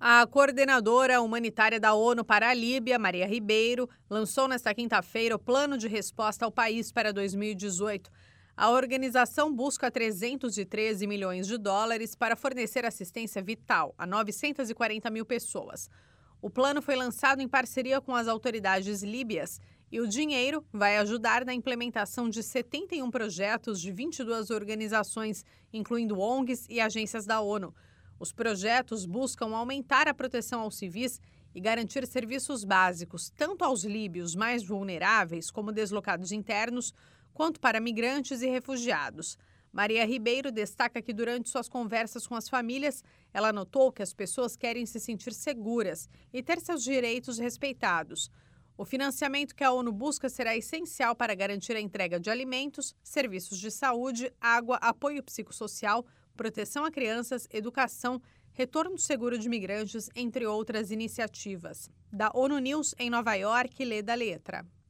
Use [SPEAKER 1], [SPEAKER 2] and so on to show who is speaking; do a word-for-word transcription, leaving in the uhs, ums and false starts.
[SPEAKER 1] A coordenadora humanitária da ONU para a Líbia, Maria Ribeiro, lançou nesta quinta-feira o Plano de Resposta ao País para dois mil e dezoito. A organização busca trezentos e treze milhões de dólares para fornecer assistência vital a novecentas e quarenta mil pessoas. O plano foi lançado em parceria com as autoridades líbias e o dinheiro vai ajudar na implementação de setenta e um projetos de vinte e duas organizações, incluindo O N Gs e agências da ONU. Os projetos buscam aumentar a proteção aos civis e garantir serviços básicos, tanto aos líbios mais vulneráveis, como deslocados internos, quanto para migrantes e refugiados. Maria Ribeiro destaca que durante suas conversas com as famílias, ela notou que as pessoas querem se sentir seguras e ter seus direitos respeitados. O financiamento que a ONU busca será essencial para garantir a entrega de alimentos, serviços de saúde, água, apoio psicossocial, proteção a crianças, educação, retorno seguro de migrantes, entre outras iniciativas. Da ONU News em Nova York, Leda Letra.